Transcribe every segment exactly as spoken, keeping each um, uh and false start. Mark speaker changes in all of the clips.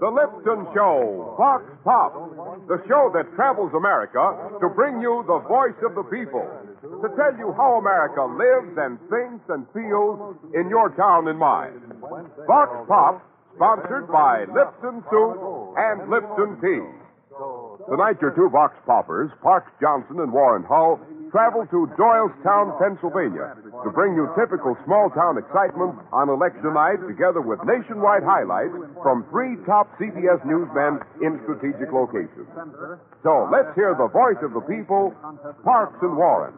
Speaker 1: The Lipton Show, Vox Pop, the show that travels America to bring you the voice of the people, to tell you how America lives and thinks and feels in your town and mine. Vox Pop, sponsored by Lipton Soup and Lipton Tea. Tonight, your two Vox Poppers, Parks Johnson and Warren Hull, travel to Doylestown, Pennsylvania, to bring you typical small-town excitement on election night, together with nationwide highlights from three top C B S newsmen in strategic locations. So let's hear the voice of the people, Parks and Warren.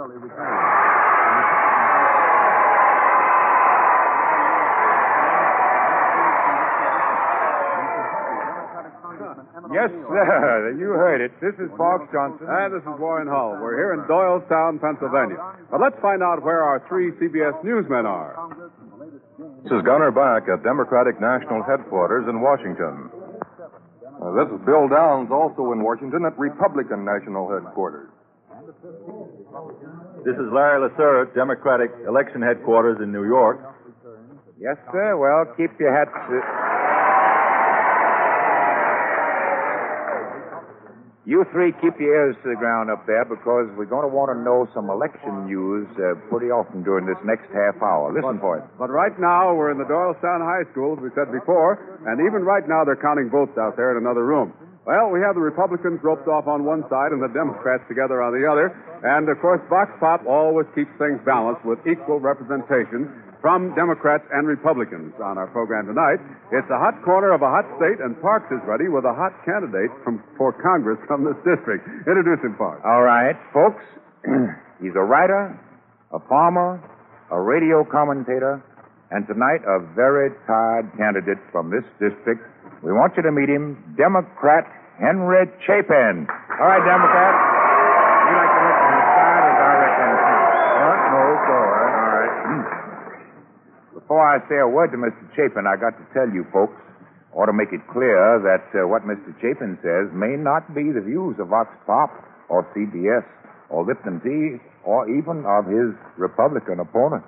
Speaker 2: Yes, sir. You heard it. This is Parks Johnson.
Speaker 3: And this is Warren Hull. We're here in Doylestown, Pennsylvania. But let's find out where our three C B S newsmen are.
Speaker 4: This is Gunner Back at Democratic National Headquarters in Washington. Uh, this is Bill Downs, also in Washington at Republican National Headquarters.
Speaker 5: This is Larry Lasser at Democratic Election Headquarters in New York.
Speaker 2: Yes, sir. Well, keep your hats... Uh... You three keep your ears to the ground up there because we're going to want to know some election news uh, pretty often during this next half hour. Listen
Speaker 3: but,
Speaker 2: for it.
Speaker 3: But right now, we're in the Doylestown High School, as we said before, and even right now they're counting votes out there in another room. Well, we have the Republicans roped off on one side and the Democrats together on the other. And, of course, Vox Pop always keeps things balanced with equal representation from Democrats and Republicans on our program tonight. It's a hot corner of a hot state, and Parks is ready with a hot candidate from, for Congress from this district. Introduce him, Parks.
Speaker 2: All right, folks. He's a writer, a farmer, a radio commentator, and tonight a very tired candidate from this district. We want you to meet him, Democrat Henry Chapin. All right, Democrat. You like to look on the side, as I reckon?
Speaker 4: What? No, it's all right.
Speaker 2: All right. Before I say a word to Mister Chapin, I got to tell you folks, ought to make it clear that uh, what Mister Chapin says may not be the views of Vox Pop or C B S or Lipton Tea or even of his Republican opponents.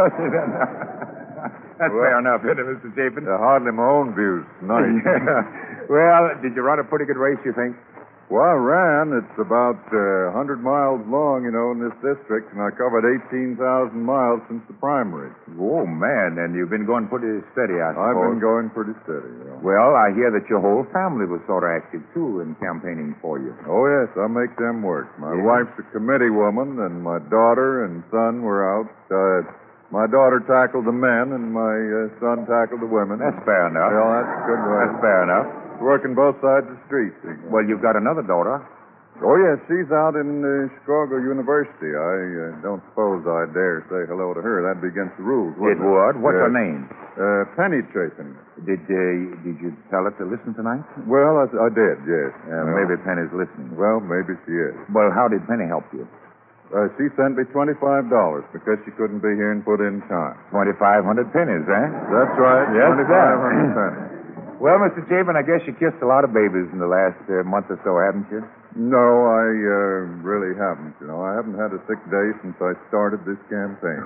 Speaker 2: That's well, fair enough, isn't it, Mister Chapin?
Speaker 4: They're hardly my own views tonight.
Speaker 2: Well, did you run a pretty good race, you think?
Speaker 4: Well, I ran. It's about uh, one hundred miles long, you know, in this district, and I covered eighteen thousand miles since the primary.
Speaker 2: Oh, man, and you've been going pretty steady, I suppose.
Speaker 4: I've been going pretty steady, you know.
Speaker 2: Well, I hear that your whole family was sort of active, too, in campaigning for you.
Speaker 4: Oh, yes, I make them work. My
Speaker 2: yeah.
Speaker 4: wife's a committee woman, and my daughter and son were out. Uh, my daughter tackled the men, and my uh, son tackled the women.
Speaker 2: That's fair enough.
Speaker 4: Well, that's a good way.
Speaker 2: That's fair enough.
Speaker 4: Working both sides of the street.
Speaker 2: Well, you've got another daughter.
Speaker 4: Oh, yes, she's out in uh, Chicago University. I uh, don't suppose I dare say hello to her. That'd be against the rules,
Speaker 2: It
Speaker 4: wouldn't it?
Speaker 2: would. What's
Speaker 4: uh,
Speaker 2: her name?
Speaker 4: Uh, Penny Chapin.
Speaker 2: Did uh, did you tell her to listen tonight?
Speaker 4: Well, I, I did, yes.
Speaker 2: Uh,
Speaker 4: well,
Speaker 2: maybe Penny's listening.
Speaker 4: Well, maybe she is.
Speaker 2: Well, how did Penny help you?
Speaker 4: Uh, she sent me twenty-five dollars because she couldn't be here and put in time.
Speaker 2: twenty-five hundred pennies, eh?
Speaker 4: That's right.
Speaker 2: Yes,
Speaker 4: twenty-five hundred pennies.
Speaker 2: Well, Mister Chapin, I guess you kissed a lot of babies in the last uh, month or so, haven't you?
Speaker 4: No, I uh, really haven't. You know, I haven't had a sick day since I started this campaign.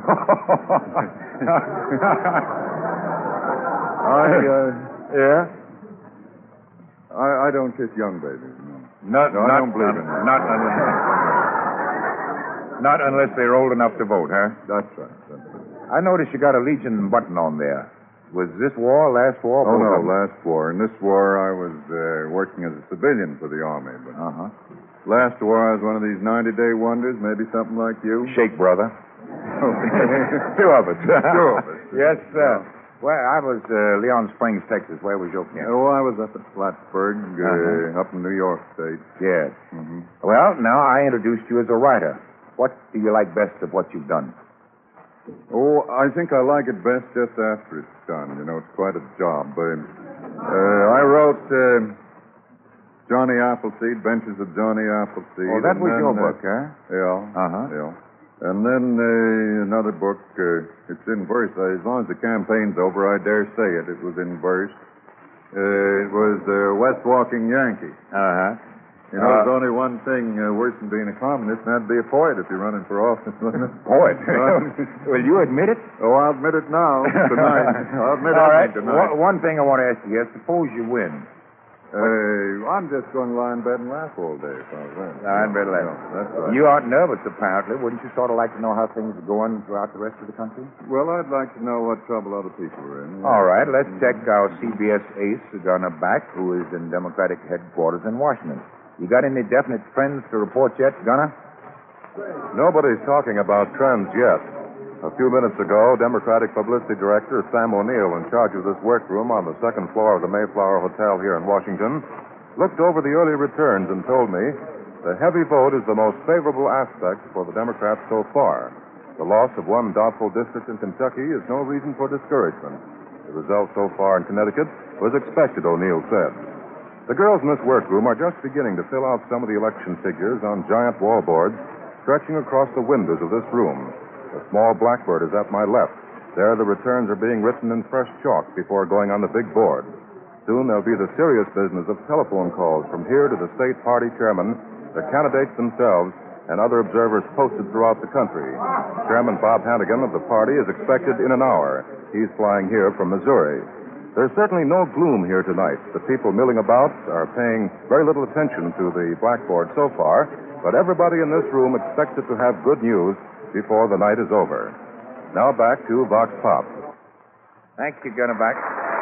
Speaker 4: I, uh,
Speaker 2: yeah?
Speaker 4: I, I don't kiss young babies, no.
Speaker 2: Not,
Speaker 4: no,
Speaker 2: not,
Speaker 4: I don't believe in that.
Speaker 2: Not unless, not unless they're old enough to vote, huh?
Speaker 4: That's right. That's right.
Speaker 2: I noticed you got a Legion button on there. Was this war, last war?
Speaker 4: Oh, no, last war. In this war, I was uh, working as a civilian for the Army. But
Speaker 2: uh-huh.
Speaker 4: Last war, I was one of these ninety-day wonders, maybe something like you.
Speaker 2: Shake, brother. Two of us.
Speaker 4: Two of us.
Speaker 2: Yes, sir. Well, I was uh, Leon Springs, Texas. Where was your camp?
Speaker 4: Oh, I was up at Plattsburgh, uh,
Speaker 2: uh-huh.
Speaker 4: up in New York State.
Speaker 2: Yes.
Speaker 4: Mm-hmm.
Speaker 2: Well, now I introduced you as a writer. What do you like best of what you've done?
Speaker 4: Oh, I think I like it best just after it's done. You know, it's quite a job. But, uh, I wrote uh, Johnny Appleseed, Benches of Johnny Appleseed.
Speaker 2: Oh, that was
Speaker 4: then,
Speaker 2: your
Speaker 4: uh,
Speaker 2: book, huh?
Speaker 4: Yeah.
Speaker 2: Uh-huh.
Speaker 4: Yeah. And then uh, another book, uh, it's in verse. As long as the campaign's over, I dare say it. It was in verse. Uh, it was uh, West Walking Yankee.
Speaker 2: Uh-huh.
Speaker 4: You know,
Speaker 2: Uh,
Speaker 4: there's only one thing uh, worse than being a communist, and that'd be a poet if you're running for office, wouldn't it?
Speaker 2: Poet.
Speaker 4: Uh,
Speaker 2: Will you admit it?
Speaker 4: Oh, I'll admit it now, tonight. I'll admit
Speaker 2: All right.
Speaker 4: everything tonight.
Speaker 2: One- one thing I want to ask you is, suppose you win.
Speaker 4: Uh, I'm just going to lie in bed and laugh all day if I was there.
Speaker 2: Lie in bed and laugh.
Speaker 4: Yeah, that's right.
Speaker 2: You aren't nervous, apparently. Wouldn't you sort of like to know how things are going throughout the rest of the country?
Speaker 4: Well, I'd like to know what trouble other people are in.
Speaker 2: All right, let's check our C B S ace, Gunner Back, who is in Democratic headquarters in Washington. You got any definite trends to report yet, Gunner?
Speaker 6: Nobody's talking about trends yet. A few minutes ago, Democratic Publicity Director Sam O'Neill, in charge of this workroom on the second floor of the Mayflower Hotel here in Washington, looked over the early returns and told me the heavy vote is the most favorable aspect for the Democrats so far. The loss of one doubtful district in Kentucky is no reason for discouragement. The result so far in Connecticut was expected, O'Neill said. The girls in this workroom are just beginning to fill out some of the election figures on giant wallboards stretching across the windows of this room. A small blackboard is at my left. There, the returns are being written in fresh chalk before going on the big board. Soon there'll be the serious business of telephone calls from here to the state party chairman, the candidates themselves, and other observers posted throughout the country. Chairman Bob Hannigan of the party is expected in an hour. He's flying here from Missouri. There's certainly no gloom here tonight. The people milling about are paying very little attention to the blackboard so far, but everybody in this room expected to have good news before the night is over. Now back to Vox Pop.
Speaker 2: Thank you, Gunner Back.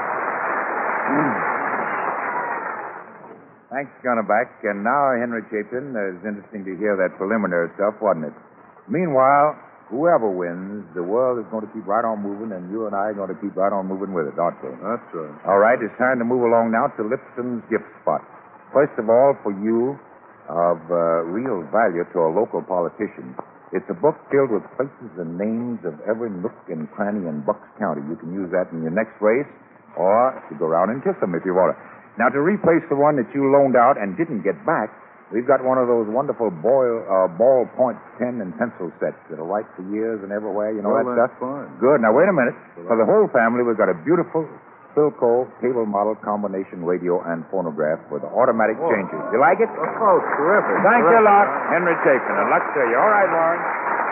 Speaker 2: Thanks, Gunner Back. And now, Henry Chapin, it's interesting to hear that preliminary stuff, wasn't it? Meanwhile, whoever wins, the world is going to keep right on moving, and you and I are going to keep right on moving with it, aren't we?
Speaker 4: That's right.
Speaker 2: All right, it's time to move along now to Lipton's gift spot. First of all, for you, of uh, real value to a local politician, it's a book filled with places and names of every nook and cranny in Bucks County. You can use that in your next race, or to go around and kiss them if you want to. Now, to replace the one that you loaned out and didn't get back, we've got one of those wonderful boil, uh, ballpoint pen and pencil sets that'll write for years and everywhere. You know
Speaker 4: Well,
Speaker 2: that
Speaker 4: that's
Speaker 2: stuff?
Speaker 4: fine.
Speaker 2: Good. Now, wait a minute. For the whole family, we've got a beautiful Philco cable model combination radio and phonograph with automatic changes. You like it?
Speaker 4: Of course, terrific.
Speaker 2: Thank you a
Speaker 4: terrific.
Speaker 2: lot, Henry Chapin, and luck to you. All right, Warren.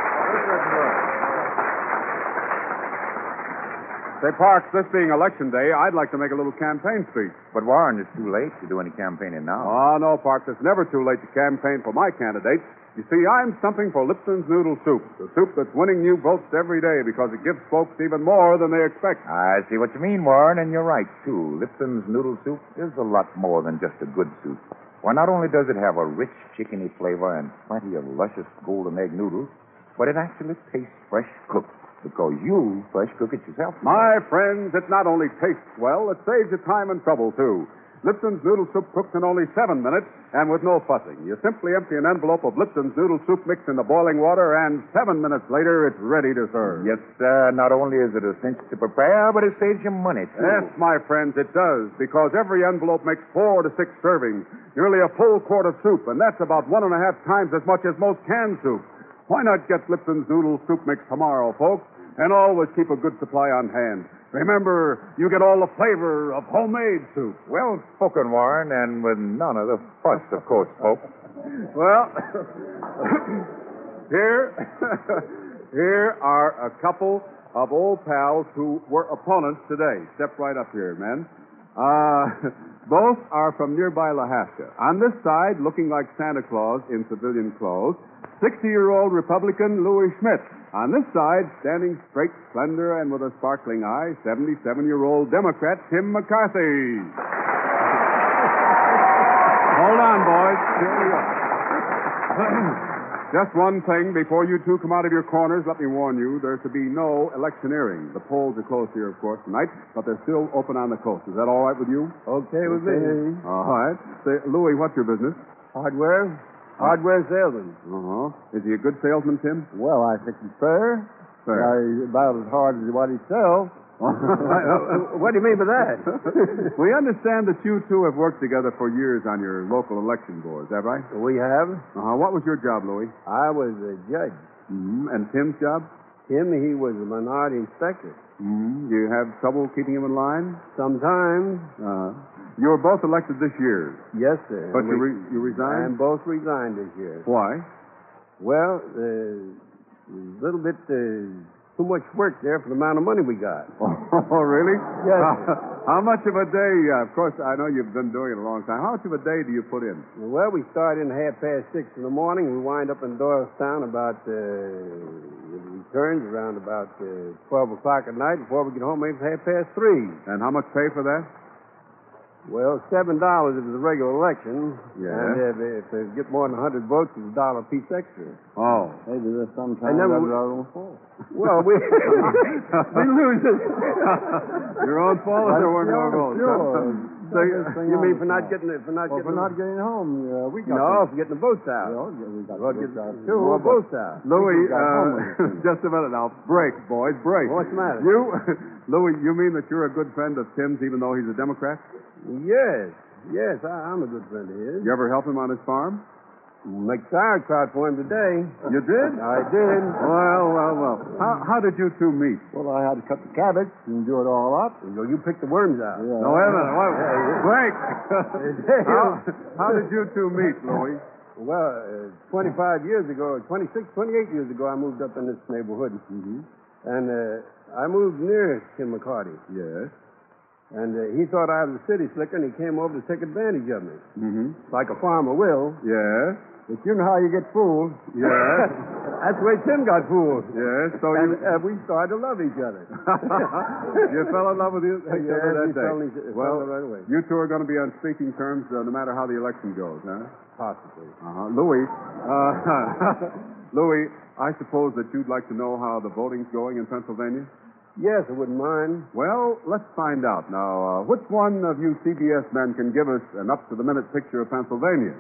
Speaker 3: Say, Parks, this being election day, I'd like to make a little campaign speech.
Speaker 2: But, Warren, it's too late to do any campaigning now.
Speaker 3: Oh, no, Parks, it's never too late to campaign for my candidate. You see, I'm something for Lipton's Noodle Soup, the soup that's winning new votes every day because it gives folks even more than they expect.
Speaker 2: I see what you mean, Warren, and you're right, too. Lipton's Noodle Soup is a lot more than just a good soup. Why, not only does it have a rich chickeny flavor and plenty of luscious golden egg noodles, but it actually tastes fresh cooked because you fresh cook it yourself.
Speaker 3: My friends, it not only tastes well, it saves you time and trouble, too. Lipton's Noodle Soup cooks in only seven minutes and with no fussing. You simply empty an envelope of Lipton's Noodle Soup mix in the boiling water, and seven minutes later, it's ready to serve.
Speaker 2: Yes, sir. Not only is it a cinch to prepare, but it saves you money, too.
Speaker 3: Yes, my friends, it does, because every envelope makes four to six servings, nearly a full quart of soup, and that's about one and a half times as much as most canned soup. Why not get Lipton's Noodle Soup mix tomorrow, folks? And always keep a good supply on hand. Remember, you get all the flavor of homemade soup.
Speaker 2: Well spoken, Warren, and with none of the fuss, of course, folks.
Speaker 3: Well, here, here are a couple of old pals who were opponents today. Step right up here, men. Uh, both are from nearby Lahaska. On this side, looking like Santa Claus in civilian clothes, sixty-year-old Republican Louis Schmidt. On this side, standing straight, slender, and with a sparkling eye, seventy-seven-year-old Democrat Tim McCarthy. Hold on, boys. Here we are. Just one thing. Before you two come out of your corners, let me warn you, there's to be no electioneering. The polls are closed here, of course, tonight, but they're still open on the coast. Is that all right with you?
Speaker 7: Okay with me.
Speaker 3: All right. Say, Louis, what's your business?
Speaker 7: Hardware? Hardware salesman.
Speaker 3: Uh-huh. Is he a good salesman, Tim?
Speaker 7: Well, I think he's fair.
Speaker 3: Fair.
Speaker 7: Uh, he's about as hard as what he sells. What do you mean by that?
Speaker 3: We understand that you two have worked together for years on your local election board. Is that right?
Speaker 7: We have.
Speaker 3: Uh-huh. What was your job, Louis?
Speaker 7: I was a judge.
Speaker 3: Mm-hmm. And Tim's job?
Speaker 7: Him, he was a minority inspector.
Speaker 3: Mm-hmm. Do you have trouble keeping him in line?
Speaker 7: Sometimes.
Speaker 3: Uh, You were both elected this year,
Speaker 7: Yes, sir.
Speaker 3: but you,
Speaker 7: We-
Speaker 3: re- you resigned?
Speaker 7: And both resigned this year.
Speaker 3: Why?
Speaker 7: Well, uh, a little bit uh, too much work there for the amount of money we got.
Speaker 3: Oh, really?
Speaker 7: Yes,
Speaker 3: How,
Speaker 7: sir.
Speaker 3: how much of a day, uh, of course, I know you've been doing it a long time. How much of a day do you put in?
Speaker 7: Well, we start in half past six in the morning. We wind up in Doylestown about, uh, it returns around about uh, twelve o'clock at night. Before we get home, maybe it's half past three.
Speaker 3: And how much pay for that?
Speaker 7: Well, seven dollars if it's a regular election.
Speaker 3: Yeah.
Speaker 7: And if, if they get more than a hundred votes, it's a dollar a piece extra.
Speaker 3: Oh.
Speaker 7: Maybe there's some
Speaker 3: And
Speaker 7: time
Speaker 3: then
Speaker 7: that
Speaker 3: we-
Speaker 7: our own fault. Well, we we lose it.
Speaker 3: Your own fault if there weren't more votes.
Speaker 7: Sure.
Speaker 3: So,
Speaker 7: You mean for not getting it? For not
Speaker 8: Well,
Speaker 7: getting
Speaker 8: for not getting home, uh, we got
Speaker 7: No,
Speaker 8: to,
Speaker 7: for getting the votes out.
Speaker 8: you know, we got
Speaker 7: Well,
Speaker 8: to
Speaker 7: get
Speaker 8: get out
Speaker 7: two more votes out.
Speaker 3: Louis,
Speaker 8: got home with
Speaker 3: uh,
Speaker 8: us.
Speaker 3: just a minute now. Break, boys, break.
Speaker 7: What's the matter?
Speaker 3: You, Louis, you mean that you're a good friend of Tim's even though he's a Democrat?
Speaker 7: Yes, yes, I, I'm a good friend of his.
Speaker 3: You ever help him on his farm?
Speaker 7: Make sauerkraut for him today.
Speaker 3: You did?
Speaker 7: I did.
Speaker 3: Well, well, well. How, how did you two meet?
Speaker 8: well, I had to cut the cabbage and do it all up.
Speaker 7: You, you pick the worms out.
Speaker 8: Yeah.
Speaker 3: No, wait a minute. Wait, break.
Speaker 7: Yeah.
Speaker 3: how, how did you two meet, Louis?
Speaker 7: Well, uh, twenty-five years ago, twenty-six, twenty-eight years ago, I moved up in this neighborhood.
Speaker 3: Mm-hmm.
Speaker 7: And uh, I moved near Tim McCarty.
Speaker 3: Yes.
Speaker 7: And uh, he thought I was a city slicker, and he came over to take advantage of me.
Speaker 3: Mm-hmm.
Speaker 7: Like a farmer will.
Speaker 3: Yes.
Speaker 8: But you know how you get fooled.
Speaker 3: Yes.
Speaker 7: That's the way Tim got fooled.
Speaker 3: Yes. So
Speaker 7: And
Speaker 3: you
Speaker 7: uh, we started to love each other.
Speaker 3: you fell in love with each other
Speaker 7: Yes,
Speaker 3: that
Speaker 7: we
Speaker 3: day.
Speaker 7: fell in each-
Speaker 3: well,
Speaker 7: fell right away.
Speaker 3: you two are going to be on speaking terms uh, no matter how the election goes, huh?
Speaker 7: Possibly.
Speaker 3: Uh-huh. Louis, uh, Louis, I suppose that you'd like to know how the voting's going in Pennsylvania?
Speaker 7: Yes, I wouldn't mind.
Speaker 3: Well, let's find out. Now, uh, which one of you C B S men can give us an up-to-the-minute picture of Pennsylvania?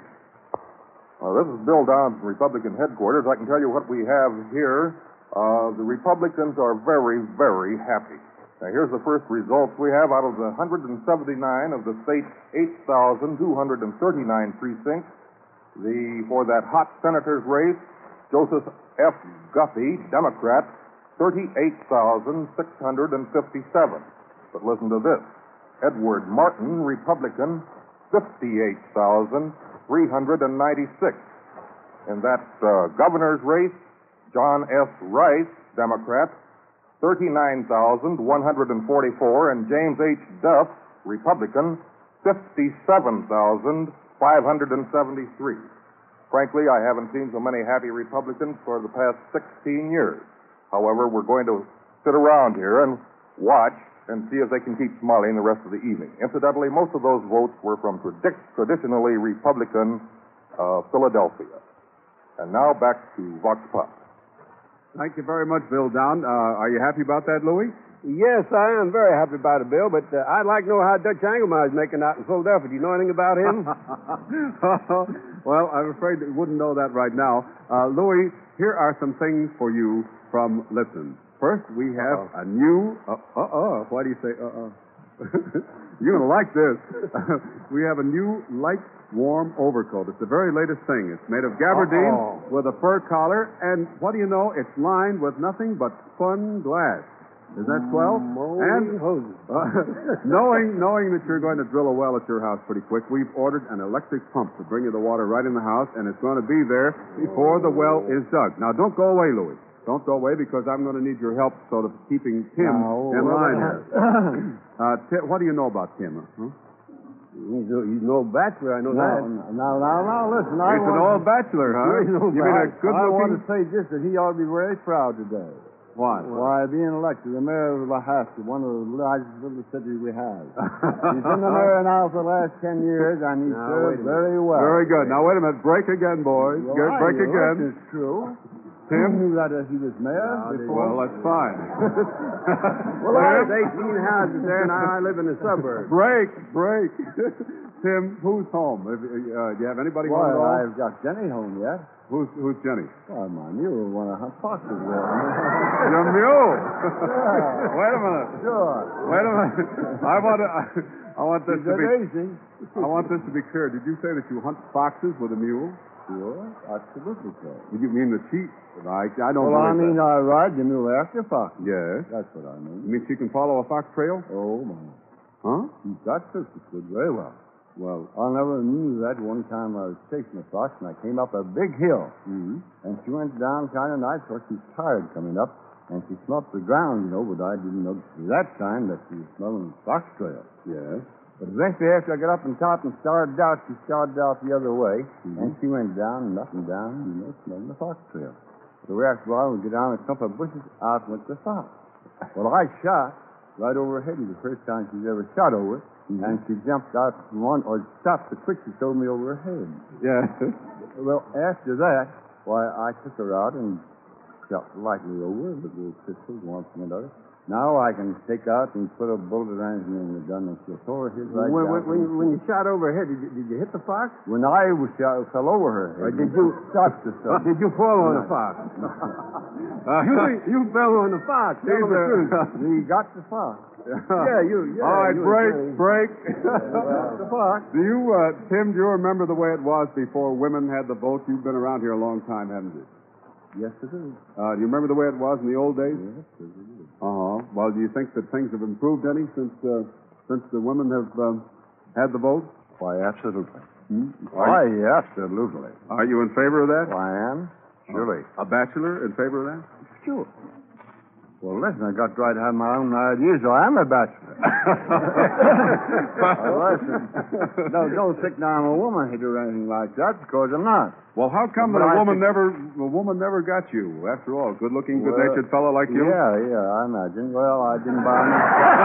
Speaker 6: Uh, this is Bill Down from Republican headquarters. I can tell you what we have here. Uh, the Republicans are very, very happy. Now, here's the first results we have out of the one hundred seventy-nine of the state's eight thousand two hundred thirty-nine precincts. The, for that hot senator's race, Joseph F. Guffey, Democrat, thirty-eight thousand six hundred fifty-seven. But listen to this. Edward Martin, Republican, fifty-eight thousand three hundred ninety-six. In that uh, governor's race, John S. Rice, Democrat, thirty-nine thousand one hundred forty-four, and James H. Duff, Republican, fifty-seven thousand five hundred seventy-three. Frankly, I haven't seen so many happy Republicans for the past sixteen years. However, we're going to sit around here and watch and see if they can keep smiling the rest of the evening. Incidentally, most of those votes were from tradi- traditionally Republican uh, Philadelphia. And now back to Vox Pop.
Speaker 3: Thank you very much, Bill Down. Uh, are you happy about that, Louis?
Speaker 7: Yes, I am very happy about it, Bill, but uh, I'd like to know how Dutch Engelmeyer is making out in Philadelphia. Do you know anything about him?
Speaker 3: Well, I'm afraid that we wouldn't know that right now. Uh, Louis, here are some things for you from Lipton. First, we have
Speaker 7: Uh-oh.
Speaker 3: a new... Uh, uh-uh. Why do you say uh-uh? You're going to like this. We have a new light, warm overcoat. It's the very latest thing. It's made of gabardine
Speaker 7: Uh-oh.
Speaker 3: with a fur collar, and what do you know? It's lined with nothing but spun glass. Is that swell?
Speaker 7: Moly
Speaker 3: And
Speaker 7: hoses.
Speaker 3: uh, knowing knowing that you're going to drill a well at your house pretty quick, we've ordered an electric pump to bring you the water right in the house, and it's going to be there before the well is dug. Now, don't go away, Louis. Don't go away because I'm going to need your help sort of keeping Tim
Speaker 8: Now,
Speaker 3: in
Speaker 8: well,
Speaker 3: line here. Uh, Ti- what do you know about Tim? Huh?
Speaker 7: He's no, he's no bachelor, I know
Speaker 8: Now,
Speaker 7: that.
Speaker 8: now, now, now, listen. I
Speaker 3: He's an
Speaker 8: want,
Speaker 3: old bachelor, huh?
Speaker 7: He's an old
Speaker 3: You mean a
Speaker 7: bachelor.
Speaker 8: I want
Speaker 3: good-looking...
Speaker 8: to say just that he ought to be very proud today.
Speaker 3: Why?
Speaker 8: Why, being elected the mayor of Lahaska, one of the largest little cities we have. He's been the mayor now for the last ten years, and he's
Speaker 7: Now,
Speaker 8: served
Speaker 7: wait a minute.
Speaker 8: very well.
Speaker 3: Very good. Now, wait a minute. Break again, boys.
Speaker 8: Well,
Speaker 3: Good.
Speaker 8: I
Speaker 3: Break
Speaker 8: know
Speaker 3: again.
Speaker 8: It is true.
Speaker 3: Tim?
Speaker 8: You knew that uh, he was mayor
Speaker 7: No, they-
Speaker 8: before.
Speaker 3: Well, that's fine.
Speaker 7: Well, there's eighteen houses there, and I live in the suburbs.
Speaker 3: Break, break. Tim, who's home? If, uh, do you have anybody home
Speaker 8: Well,
Speaker 3: at all?
Speaker 8: I've got Jenny home yet.
Speaker 3: Who's, who's Jenny?
Speaker 8: Well, my mule want to hunt foxes with.
Speaker 3: Your mule.
Speaker 8: Yeah.
Speaker 3: Wait a minute.
Speaker 8: Sure.
Speaker 3: Wait a minute. I want to. I, I want this
Speaker 8: She's
Speaker 3: to
Speaker 8: a
Speaker 3: be.
Speaker 8: daisy.
Speaker 3: I want this to be clear. Did you say that you hunt foxes with a mule?
Speaker 8: Sure, absolutely so.
Speaker 3: Did you mean the sheep? I, I don't.
Speaker 8: Well, I
Speaker 3: believe
Speaker 8: mean,
Speaker 3: that.
Speaker 8: I ride the mule after foxes.
Speaker 3: Yes.
Speaker 8: That's what I
Speaker 3: You
Speaker 8: mean.
Speaker 3: mean she can follow a fox trail?
Speaker 8: Oh, my.
Speaker 3: Huh?
Speaker 8: She got soup. She could very well. Well, I never knew that. One time I was chasing a fox, and I came up a big hill.
Speaker 7: Mm-hmm.
Speaker 8: And she went down kind of nice, so she's tired coming up. And she smelt the ground, you know, but I didn't notice at that time that she was smelling fox trail.
Speaker 7: Yes.
Speaker 8: But eventually, after I got up on top and started out, she started out the other way.
Speaker 7: Mm-hmm.
Speaker 8: And she went down and up and down, you know, smelling the fox trail. So after a while, we get down and stump of bushes, out went the fox. Well, I shot right over her head. It was the first time she's ever shot over. Mm-hmm. And she jumped out from one, or stopped so quick she threw me over her head.
Speaker 7: Yes.
Speaker 8: Well, after that, why, I took her out and shot lightly over with a little pistol, one from another. Now I can take out and put a bullet around me in the gun and she'll throw her head right
Speaker 7: when,
Speaker 8: down.
Speaker 7: when, when, when you shot over her head, did you, did you hit the fox?
Speaker 8: When I was shot, I fell over her head.
Speaker 7: Or did you
Speaker 8: stop the stuff?
Speaker 7: Did you fall on the fox? uh, you, you fell on the fox. Tell
Speaker 3: He's
Speaker 7: the
Speaker 3: a-
Speaker 7: truth.
Speaker 8: We got the fox.
Speaker 7: Yeah, you. Yeah,
Speaker 3: All right,
Speaker 7: you
Speaker 3: break,
Speaker 7: were-
Speaker 3: break.
Speaker 8: The fox.
Speaker 3: Do you, uh, Tim, do you remember the way it was before women had the vote? You've been around here a long time, haven't you?
Speaker 8: Yes, it is.
Speaker 3: Uh, do you remember the way it was in the old days?
Speaker 8: Yes, it is.
Speaker 3: Uh-huh. Well, do you think that things have improved any since uh, since the women have um, had the vote?
Speaker 8: Why, absolutely.
Speaker 3: Hmm?
Speaker 8: Why, absolutely.
Speaker 3: Are you in favor of that?
Speaker 8: I am. Surely.
Speaker 3: A bachelor in favor of that?
Speaker 8: Sure. Well, listen, I got the right to have my own ideas, so I'm a bachelor. Well, listen. No, don't stick down a woman head or anything like that, because I'm not.
Speaker 3: Well, how come that
Speaker 8: But
Speaker 3: a
Speaker 8: I
Speaker 3: woman
Speaker 8: think-
Speaker 3: never a woman never got you? After all, good-looking,
Speaker 8: Well,
Speaker 3: good-natured fellow like you.
Speaker 8: Yeah, yeah, I imagine. Well, I didn't buy no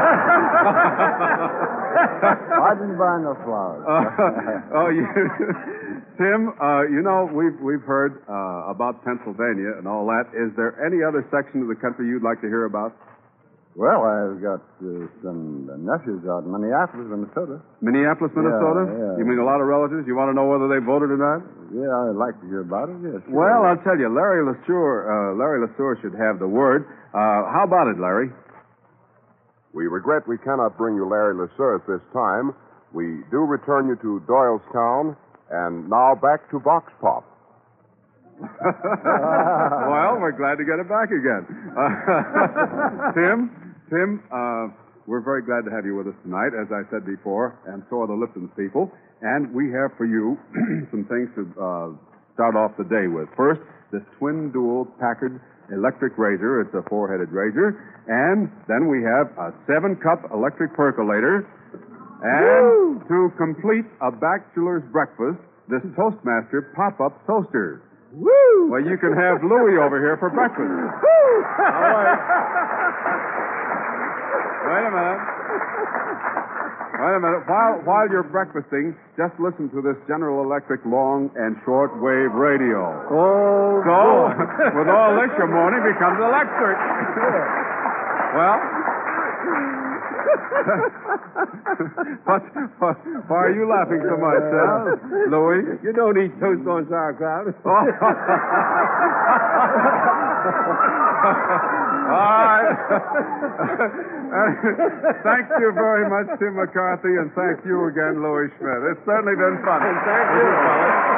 Speaker 8: I didn't buy no flowers.
Speaker 3: Uh, oh, you, Tim, uh, you know we've we've heard uh, about Pennsylvania and all that. Is there any other section of the country you'd like to hear about?
Speaker 8: Well, I've got uh, some nephews out in Minneapolis, Minnesota.
Speaker 3: Minneapolis, Minnesota?
Speaker 8: yeah.
Speaker 3: You mean a lot of relatives? You want to know whether they voted or not?
Speaker 8: Yeah, I'd like to hear about it, yes. sure.
Speaker 3: Well, I'll tell you, Larry LeSueur, uh, Larry LeSueur should have the word. Uh, how about it, Larry?
Speaker 1: We regret we cannot bring you Larry LeSueur at this time. We do return you to Doylestown, and now back to Vox Pop.
Speaker 3: Well, we're glad to get it back again. Uh, Tim, Tim, uh, we're very glad to have you with us tonight, as I said before, and so are the Lipton's people. And we have for you some things to uh, start off the day with. First, this twin dual Packard electric razor. It's a four-headed razor. And then we have a seven-cup electric percolator. And to complete a bachelor's breakfast, this Toastmaster pop-up toaster.
Speaker 7: Woo!
Speaker 3: Well, you can have Louie over here for breakfast. All right. Wait a minute. Wait a minute. While while you're breakfasting, just listen to this General Electric long and short wave radio.
Speaker 7: Oh,
Speaker 3: So, with all this, your morning becomes electric. Well, what, what, why are you laughing so much, uh, Louie?
Speaker 7: you don't eat toast on sauerkraut.
Speaker 3: Oh. All right. Thank you very much, Tim McCarthy, and thank you again, Louis Schmidt. It's certainly been fun.
Speaker 7: Thank you, fellas.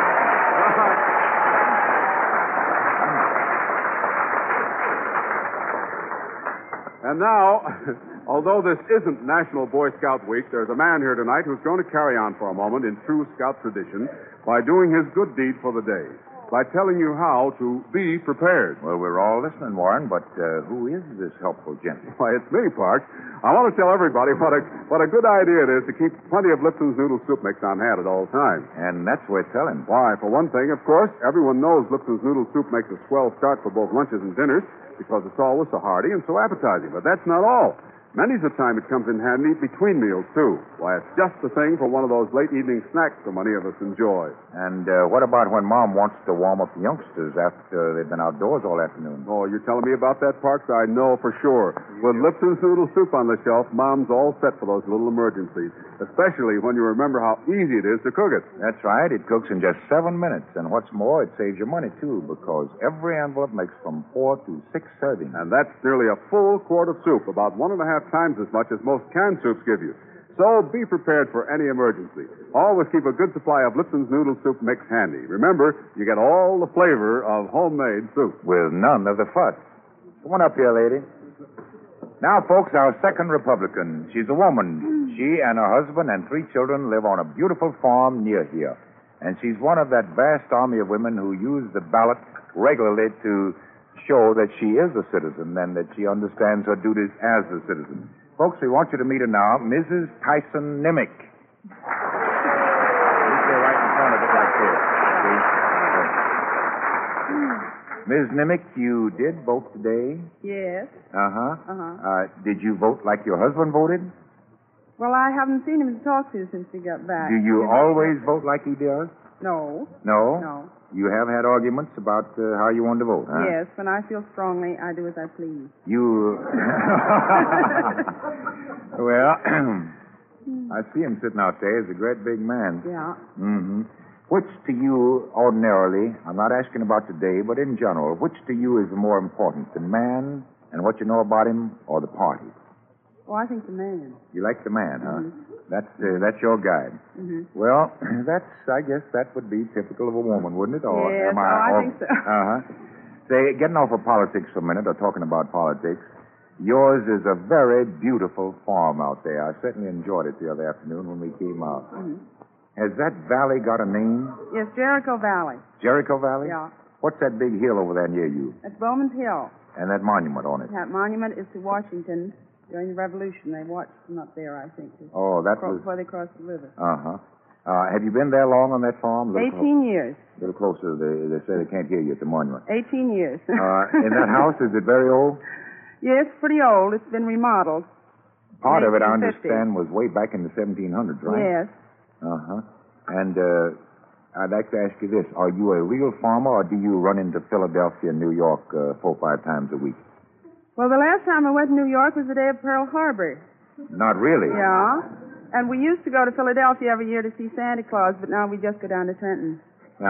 Speaker 3: And now, although this isn't National Boy Scout Week, there's a man here tonight who's going to carry on for a moment in true Scout tradition by doing his good deed for the day, by telling you how to be prepared.
Speaker 2: Well, we're all listening, Warren, but uh, who is this helpful gentleman?
Speaker 3: Why, it's me, Park. I want to tell everybody what a what a good idea it is to keep plenty of Lipton's noodle soup mix on hand at all times.
Speaker 2: And that's worth telling.
Speaker 3: Why, for one thing, of course, everyone knows Lipton's noodle soup makes a swell start for both lunches and dinners because it's always so hearty and so appetizing. But that's not all. Many's the time it comes in handy between meals, too. Why, it's just the thing for one of those late evening snacks so many of us enjoy.
Speaker 2: And uh, what about when Mom wants to warm up the youngsters after they've been outdoors all afternoon?
Speaker 3: Oh, you're telling me about that, Parks? I know for sure. With Lipton's noodle soup on the shelf, Mom's all set for those little emergencies, especially when you remember how easy it is to cook it.
Speaker 2: That's right. It cooks in just seven minutes. And what's more, it saves you money, too, because every envelope makes from four to six servings.
Speaker 3: And that's nearly a full quart of soup, about one and a half times as much as most canned soups give you. So be prepared for any emergency. Always keep a good supply of Lipton's noodle soup mix handy. Remember, you get all the flavor of homemade soup.
Speaker 2: With none of the fuss. Come on up here, lady. Now, folks, our second Republican. She's a woman. She and her husband and three children live on a beautiful farm near here. And she's one of that vast army of women who use the ballot regularly to show that she is a citizen and that she understands her duties as a citizen. Folks, we want you to meet her now, Missus Tyson Nimick. You stay right in front of it like this. See? Miz Nimick, you did vote today?
Speaker 9: Yes.
Speaker 2: Uh-huh.
Speaker 9: Uh-huh.
Speaker 2: Uh, did you vote like your husband voted?
Speaker 9: Well, I haven't seen him to talk to since we got back.
Speaker 2: Do you always vote like he does?
Speaker 9: No.
Speaker 2: No?
Speaker 9: No.
Speaker 2: You have had arguments about uh, how you want to vote, huh?
Speaker 9: Yes, when I feel strongly, I do as I please.
Speaker 2: You... Well, I see him sitting out there. He's a great big man.
Speaker 9: Yeah.
Speaker 2: Mm-hmm. Which to you, ordinarily, I'm not asking about today, but in general, which to you is more important, the man and what you know about him, or the party?
Speaker 9: Oh, I think the man.
Speaker 2: You like the man, huh?
Speaker 9: Mm-hmm.
Speaker 2: That's uh, that's your guide.
Speaker 9: Mm-hmm.
Speaker 2: Well, that's, I guess, that would be typical of a woman, wouldn't it? Or
Speaker 9: Yes,
Speaker 2: am I,
Speaker 9: oh, I
Speaker 2: or,
Speaker 9: think so.
Speaker 2: Uh-huh. Say, getting off of politics for a minute, or talking about politics, yours is a very beautiful farm out there. I certainly enjoyed it the other afternoon when we came out.
Speaker 9: Mm-hmm.
Speaker 2: Has that valley got a name?
Speaker 9: Yes, Jericho Valley.
Speaker 2: Jericho Valley?
Speaker 9: Yeah.
Speaker 2: What's that big hill over there near you?
Speaker 9: That's Bowman's Hill.
Speaker 2: And that monument on it?
Speaker 9: That monument is to Washington during the Revolution. They watched from up there, I think.
Speaker 2: Oh, that
Speaker 9: Cro-
Speaker 2: was...
Speaker 9: Before they crossed the river.
Speaker 2: Uh-huh. Uh, have you been there long on that farm? A little
Speaker 9: Eighteen years.
Speaker 2: A little closer. They, they say they can't hear you at the monument.
Speaker 9: Eighteen years.
Speaker 2: Uh, in that house, is it very old?
Speaker 9: Yes, pretty old. It's been remodeled.
Speaker 2: Part of it, I
Speaker 9: eighteen fifty.
Speaker 2: understand, was way back in the seventeen hundreds, right?
Speaker 9: Yes.
Speaker 2: Uh-huh. And uh, I'd like to ask you this. Are you a real farmer, or do you run into Philadelphia and New York uh, four or five times a week?
Speaker 9: Well, the last time I went to New York was the day of Pearl Harbor.
Speaker 2: Not really.
Speaker 9: Yeah. And we used to go to Philadelphia every year to see Santa Claus, but now we just go down to Trenton.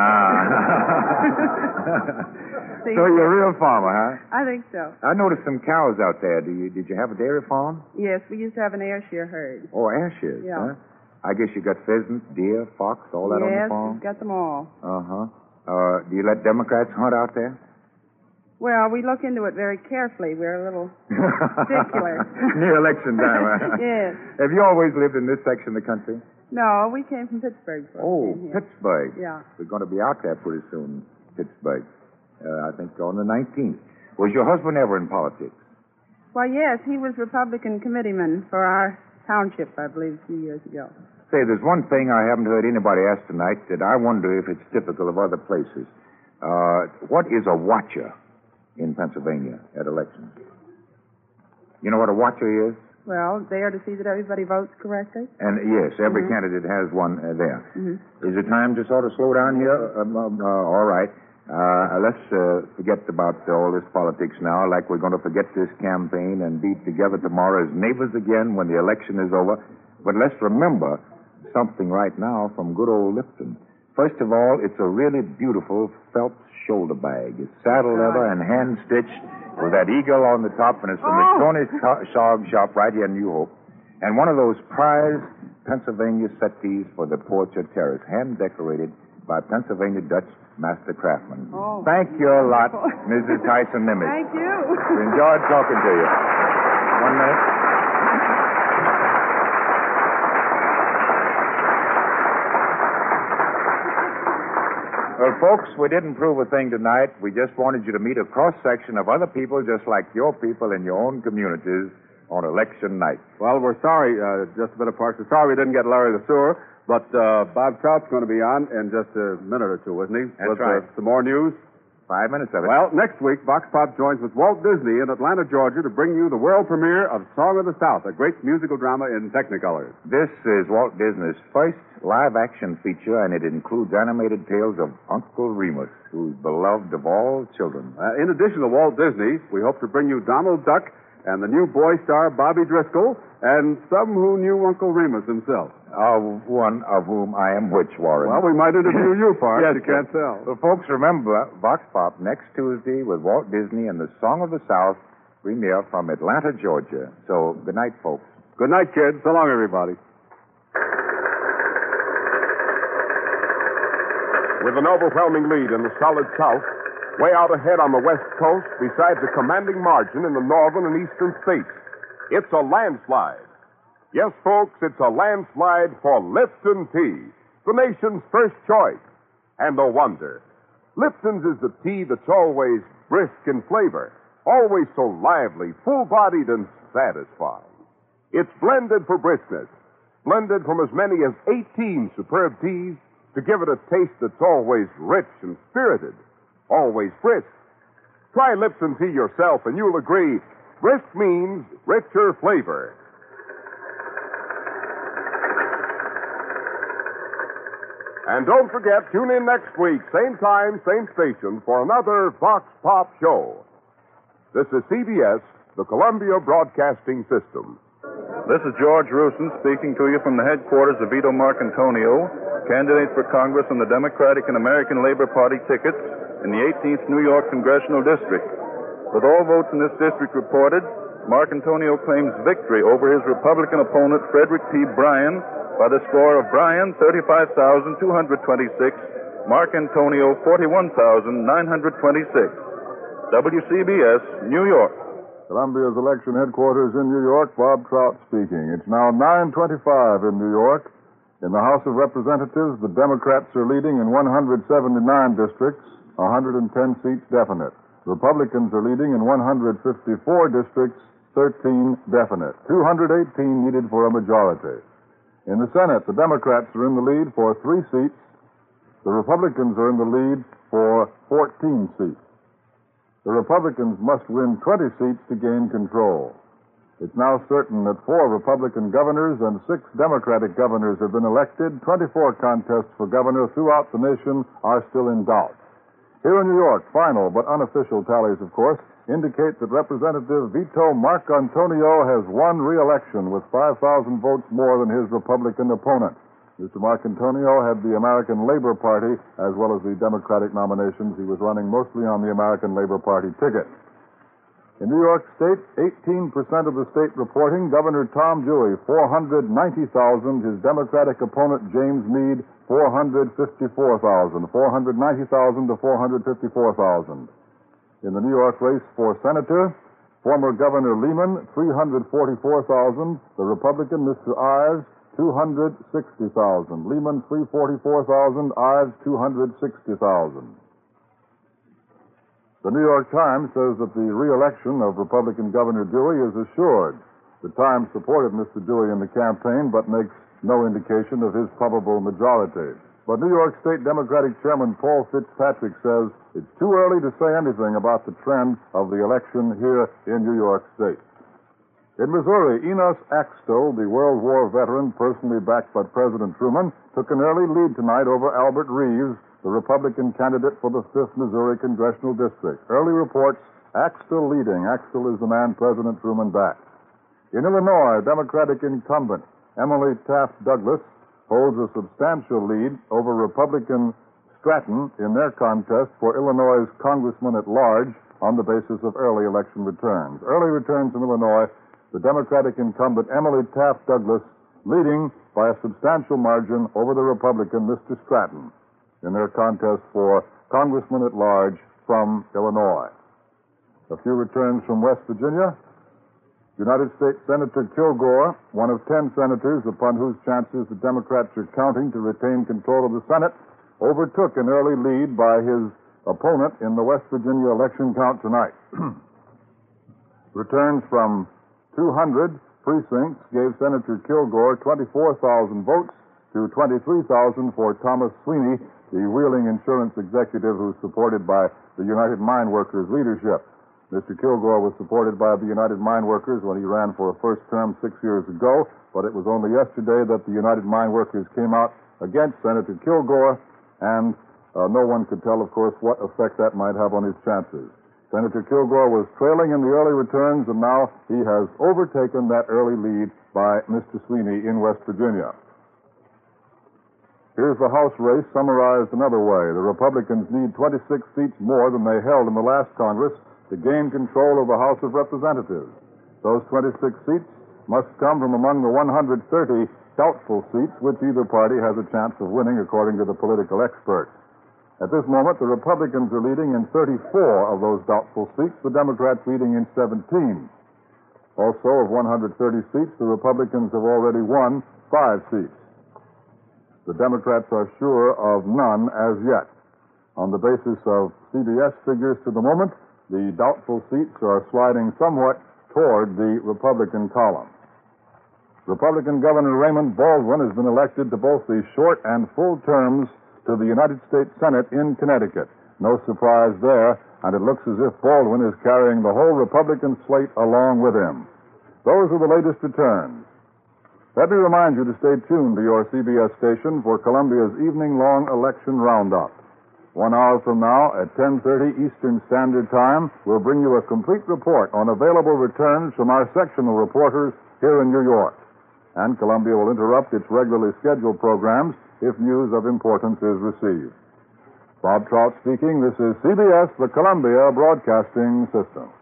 Speaker 2: Ah. So you're a real farmer, huh?
Speaker 9: I think so.
Speaker 2: I noticed some cows out there. Do you, did you have a dairy farm?
Speaker 9: Yes, we used to have an Ayrshire herd.
Speaker 2: Oh, Ayrshires,
Speaker 9: Yeah.
Speaker 2: huh? I guess you got pheasants, deer, fox, all that on the
Speaker 9: Yes,
Speaker 2: farm?
Speaker 9: we've got them all.
Speaker 2: Uh-huh. Uh, do you let Democrats hunt out there?
Speaker 9: Well, we look into it very carefully. We're a little particular.
Speaker 2: Near election time, huh?
Speaker 9: Yes.
Speaker 2: Have you always lived in this section of the country?
Speaker 9: No, we came from Pittsburgh. First
Speaker 2: Oh,
Speaker 9: came here.
Speaker 2: Pittsburgh.
Speaker 9: Yeah.
Speaker 2: We're going to be out there pretty soon, Pittsburgh. Uh, I think on the nineteenth. Was your husband ever in politics?
Speaker 9: Well, yes, he was Republican committeeman for our township, I believe, a few years ago.
Speaker 2: Say, there's one thing I haven't heard anybody ask tonight that I wonder if it's typical of other places. Uh, what is a watcher in Pennsylvania at elections? You know what a watcher is?
Speaker 9: Well, they are to see that everybody votes correctly.
Speaker 2: And yes, every
Speaker 9: Mhm.
Speaker 2: candidate has one uh, there.
Speaker 9: Mm-hmm.
Speaker 2: Is it time to sort of slow down here? Um, um, uh, all right. Uh, let's uh, forget about all this politics now, like we're going to forget this campaign and be together tomorrow as neighbors again when the election is over. But let's remember something right now from good old Lipton. First of all, it's a really beautiful felt shoulder bag. It's saddle leather and hand-stitched with that eagle on the top, and it's from
Speaker 9: Oh.
Speaker 2: the Tony Sharp shop right here in New Hope. And one of those prized Pennsylvania settees for the porch or terrace, hand-decorated by Pennsylvania Dutch master craftsmen.
Speaker 9: Oh.
Speaker 2: Thank you a lot, Missus Tyson Nimick.
Speaker 9: Thank you.
Speaker 2: We enjoyed talking to you. One minute. Well, folks, we didn't prove a thing tonight. We just wanted you to meet a cross-section of other people just like your people in your own communities on election night.
Speaker 3: Well, we're sorry, uh, just a bit of partial. Sorry we didn't get Larry the Sewer, but uh, Bob Trout's going to be on in just a minute or two, isn't he?
Speaker 2: That's
Speaker 3: With,
Speaker 2: right.
Speaker 3: Uh, some more news.
Speaker 2: Five minutes of it.
Speaker 3: Well, next week, Vox Pop joins with Walt Disney in Atlanta, Georgia, to bring you the world premiere of Song of the South, a great musical drama in Technicolor.
Speaker 2: This is Walt Disney's first live-action feature, and it includes animated tales of Uncle Remus, who's beloved of all children.
Speaker 3: Uh, in addition to Walt Disney, we hope to bring you Donald Duck and the new boy star Bobby Driscoll, and some who knew Uncle Remus himself.
Speaker 2: Of one of whom I am which, Warren?
Speaker 3: Well, we might interview you, Parks.
Speaker 2: Yes,
Speaker 3: You can't
Speaker 2: sir.
Speaker 3: tell.
Speaker 2: Well, folks, remember, Vox Pop next Tuesday with Walt Disney and the Song of the South premiere from Atlanta, Georgia. So, good night, folks.
Speaker 3: Good night, kids. So long, everybody.
Speaker 1: With an overwhelming lead in the solid South, way out ahead on the West Coast, besides a commanding margin in the northern and eastern states, it's a landslide. Yes, folks, it's a landslide for Lipton tea, the nation's first choice. And no wonder. Lipton's is the tea that's always brisk in flavor, always so lively, full-bodied, and satisfying. It's blended for briskness, blended from as many as eighteen superb teas to give it a taste that's always rich and spirited, always brisk. Try Lipton tea yourself, and you'll agree brisk means richer flavor. And don't forget, tune in next week, same time, same station, for another Vox Pop show. This is C B S, the Columbia Broadcasting System.
Speaker 5: This is George Rusin speaking to you from the headquarters of Vito Marcantonio, candidate for Congress on the Democratic and American Labor Party tickets in the eighteenth New York Congressional District. With all votes in this district reported, Marcantonio claims victory over his Republican opponent, Frederick P. Bryan, by the score of Bryan, thirty-five thousand two hundred twenty-six, Marcantonio, forty-one thousand nine hundred twenty-six. W C B S, New York.
Speaker 4: Columbia's election headquarters in New York, Bob Trout speaking. It's now nine twenty-five in New York. In the House of Representatives, the Democrats are leading in one hundred seventy-nine districts, one hundred ten seats definite. Republicans are leading in one hundred fifty-four districts, thirteen definite. two hundred eighteen needed for a majority. In the Senate, the Democrats are in the lead for three seats. The Republicans are in the lead for fourteen seats. The Republicans must win twenty seats to gain control. It's now certain that four Republican governors and six Democratic governors have been elected. twenty-four contests for governor throughout the nation are still in doubt. Here in New York, final but unofficial tallies, of course, indicate that Representative Vito Marcantonio has won re-election with five thousand votes more than his Republican opponent. Mister Marcantonio had the American Labor Party as well as the Democratic nominations. He was running mostly on the American Labor Party ticket. In New York State, eighteen percent of the state reporting, Governor Tom Dewey, four hundred ninety thousand. His Democratic opponent, James Meade, four hundred fifty-four thousand. four hundred ninety thousand to four hundred fifty-four thousand. In the New York race for senator, former Governor Lehman, three hundred forty-four thousand. The Republican, Mister Ives, two hundred sixty thousand. Lehman, three hundred forty-four thousand. Ives, two hundred sixty thousand. The New York Times says that the re-election of Republican Governor Dewey is assured. The Times supported Mister Dewey in the campaign, but makes no indication of his probable majority. But New York State Democratic Chairman Paul Fitzpatrick says it's too early to say anything about the trend of the election here in New York State. In Missouri, Enos Axtell, the World War veteran personally backed by President Truman, took an early lead tonight over Albert Reeves, the Republican candidate for the fifth Missouri Congressional District. Early reports, Axtell leading. Axtell is the man President Truman backed. In Illinois, Democratic incumbent Emily Taft Douglas holds a substantial lead over Republican Stratton in their contest for Illinois' congressman at large on the basis of early election returns. Early returns in Illinois, the Democratic incumbent Emily Taft Douglas leading by a substantial margin over the Republican Mister Stratton in their contest for congressman at large from Illinois. A few returns from West Virginia. United States Senator Kilgore, one of ten senators upon whose chances the Democrats are counting to retain control of the Senate, overtook an early lead by his opponent in the West Virginia election count tonight. Returns from two hundred precincts gave Senator Kilgore twenty-four thousand votes to twenty-three thousand for Thomas Sweeney, the Wheeling Insurance executive who's supported by the United Mine Workers leadership. Mister Kilgore was supported by the United Mine Workers when he ran for a first term six years ago, but it was only yesterday that the United Mine Workers came out against Senator Kilgore, and uh, no one could tell, of course, what effect that might have on his chances. Senator Kilgore was trailing in the early returns, and now he has overtaken that early lead by Mister Sweeney in West Virginia. Here's the House race summarized another way. The Republicans need twenty-six seats more than they held in the last Congress to gain control of the House of Representatives. Those twenty-six seats must come from among the one hundred thirty doubtful seats which either party has a chance of winning, according to the political experts. At this moment, the Republicans are leading in thirty-four of those doubtful seats, the Democrats leading in seventeen.
Speaker 10: Also, of one hundred thirty seats, the Republicans have already won five seats. The Democrats are sure of none as yet. On the basis of C B S figures to the moment, the doubtful seats are sliding somewhat toward the Republican column. Republican Governor Raymond Baldwin has been elected to both the short and full terms to the United States Senate in Connecticut. No surprise there, and it looks as if Baldwin is carrying the whole Republican slate along with him. Those are the latest returns. Let me remind you to stay tuned to your C B S station for Columbia's evening-long election roundup. One hour from now, at ten thirty Eastern Standard Time, we'll bring you a complete report on available returns from our sectional reporters here in New York. And Columbia will interrupt its regularly scheduled programs if news of importance is received. Bob Trout speaking. This is C B S, the Columbia Broadcasting System.